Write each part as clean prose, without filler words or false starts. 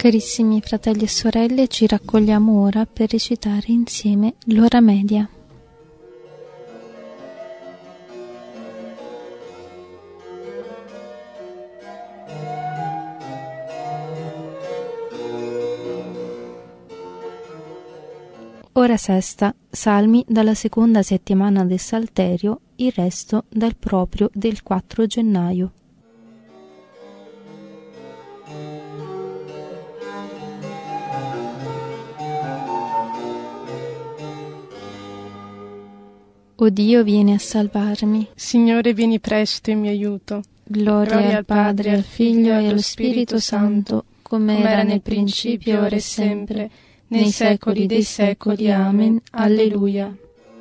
Carissimi fratelli e sorelle, ci raccogliamo ora per recitare insieme l'ora media. Ora sesta, salmi dalla seconda settimana del Salterio, il resto dal proprio del 4 gennaio. O Dio, vieni a salvarmi. Signore, vieni presto in mio aiuto. Gloria al Padre, al Figlio e allo Spirito Santo, come era nel principio, ora e sempre, nei secoli dei secoli. Amen. Alleluia.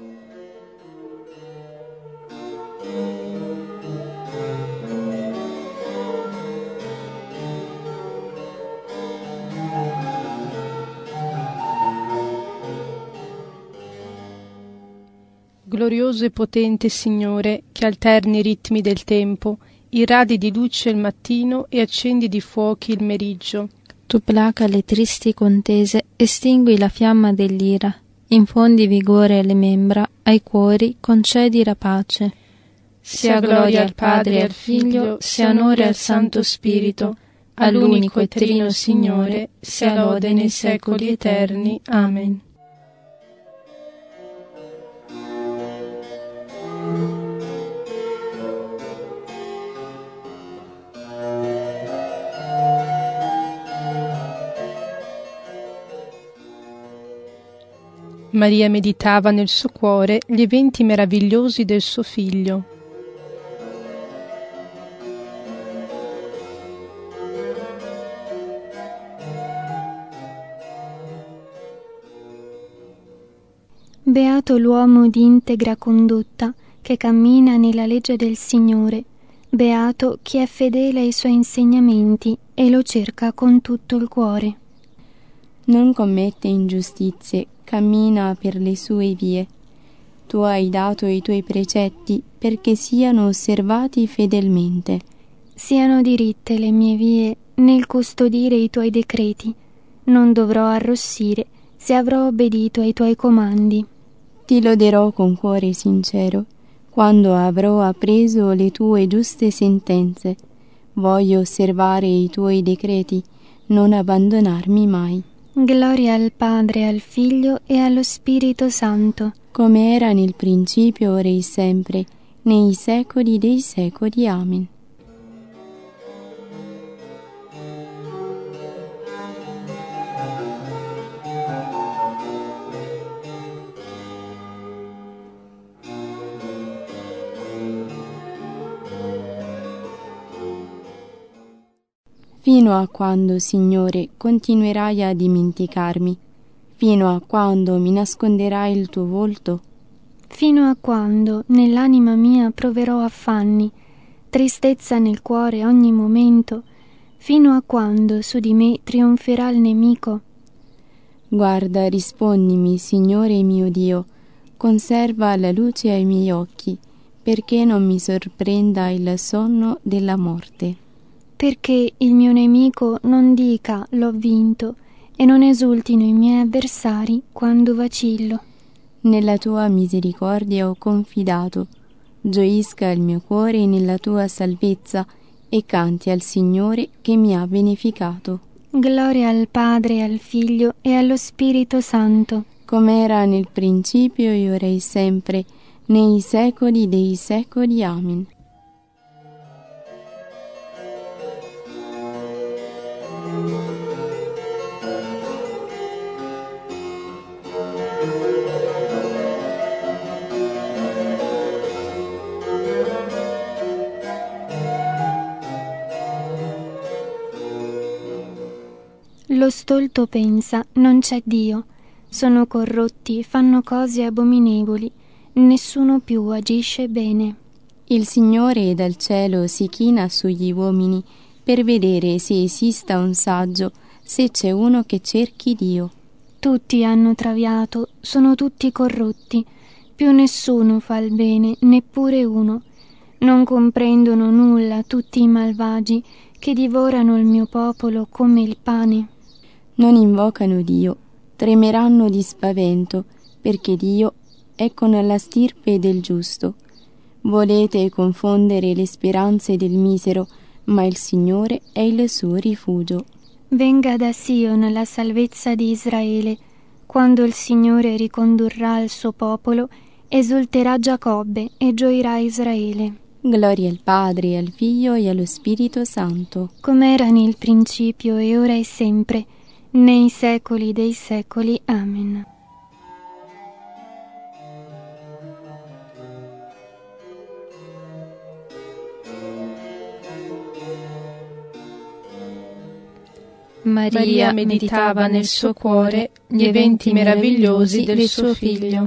Glorioso e potente Signore, che alterni i ritmi del tempo, irradi di luce il mattino e accendi di fuochi il meriggio. Tu placa le tristi contese, estingui la fiamma dell'ira, infondi vigore alle membra, ai cuori concedi la pace. Sia gloria al Padre e al Figlio, sia onore al Santo Spirito, all'unico e trino Signore, sia lode nei secoli eterni. Amen. Maria meditava nel suo cuore gli eventi meravigliosi del suo Figlio. Beato l'uomo di integra condotta, che cammina nella legge del Signore. Beato chi è fedele ai suoi insegnamenti e lo cerca con tutto il cuore. Non commette ingiustizie, cammina per le sue vie. Tu hai dato i tuoi precetti perché siano osservati fedelmente. Siano diritte le mie vie nel custodire i tuoi decreti. Non dovrò arrossire se avrò obbedito ai tuoi comandi. Ti loderò con cuore sincero quando avrò appreso le tue giuste sentenze. Voglio osservare i tuoi decreti, non abbandonarmi mai. Gloria al Padre, al Figlio e allo Spirito Santo, come era nel principio, ora e sempre, nei secoli dei secoli. Amen. Fino a quando, Signore, continuerai a dimenticarmi? Fino a quando mi nasconderai il tuo volto? Fino a quando nell'anima mia proverò affanni, tristezza nel cuore ogni momento, fino a quando su di me trionferà il nemico? Guarda, rispondimi, Signore mio Dio, conserva la luce ai miei occhi, perché non mi sorprenda il sonno della morte. Perché il mio nemico non dica l'ho vinto e non esultino i miei avversari quando vacillo. Nella tua misericordia ho confidato, gioisca il mio cuore nella tua salvezza e canti al Signore che mi ha beneficato. Gloria al Padre, al Figlio e allo Spirito Santo, come era nel principio e ora e sempre, nei secoli dei secoli. Amen. Lo stolto pensa, non c'è Dio, sono corrotti, fanno cose abominevoli, nessuno più agisce bene. Il Signore dal cielo si china sugli uomini per vedere se esista un saggio, se c'è uno che cerchi Dio. Tutti hanno traviato, sono tutti corrotti, più nessuno fa il bene, neppure uno. Non comprendono nulla tutti i malvagi che divorano il mio popolo come il pane. non invocano Dio, tremeranno di spavento, perché Dio è con la stirpe del giusto. Volete confondere le speranze del misero, ma il Signore è il suo rifugio. Venga da Sion la salvezza di Israele. Quando il Signore ricondurrà il suo popolo, esulterà Giacobbe e gioirà Israele. Gloria al Padre, al Figlio e allo Spirito Santo, come era nel principio e ora e sempre, nei secoli dei secoli. Amen. Maria meditava nel suo cuore gli eventi meravigliosi del suo Figlio.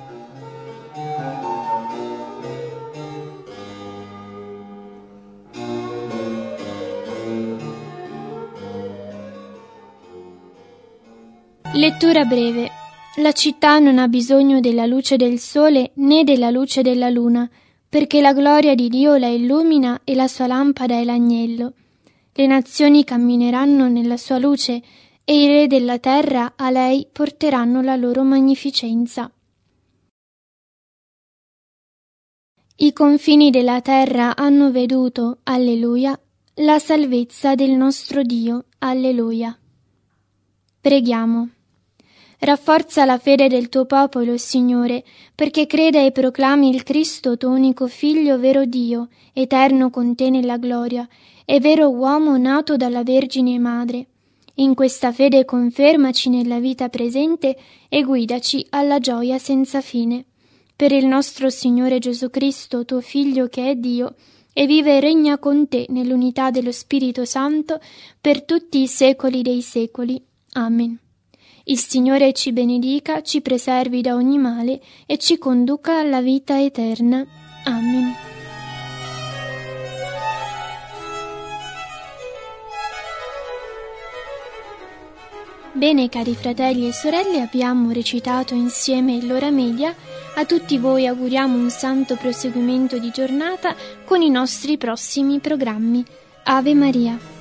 Lettura breve. La città non ha bisogno della luce del sole né della luce della luna, perché la gloria di Dio la illumina e la sua lampada è l'agnello. Le nazioni cammineranno nella sua luce e i re della terra a lei porteranno la loro magnificenza. I confini della terra hanno veduto, alleluia, la salvezza del nostro Dio, alleluia. Preghiamo. Rafforza la fede del tuo popolo, Signore, perché creda e proclami il Cristo, tuo unico Figlio, vero Dio, eterno con te nella gloria, e vero uomo nato dalla Vergine Madre. In questa fede confermaci nella vita presente e guidaci alla gioia senza fine. Per il nostro Signore Gesù Cristo, tuo Figlio che è Dio, e vive e regna con te nell'unità dello Spirito Santo per tutti i secoli dei secoli. Amen. Il Signore ci benedica, ci preservi da ogni male e ci conduca alla vita eterna. Amen. Bene, cari fratelli e sorelle, abbiamo recitato insieme l'ora media. A tutti voi auguriamo un santo proseguimento di giornata con i nostri prossimi programmi. Ave Maria.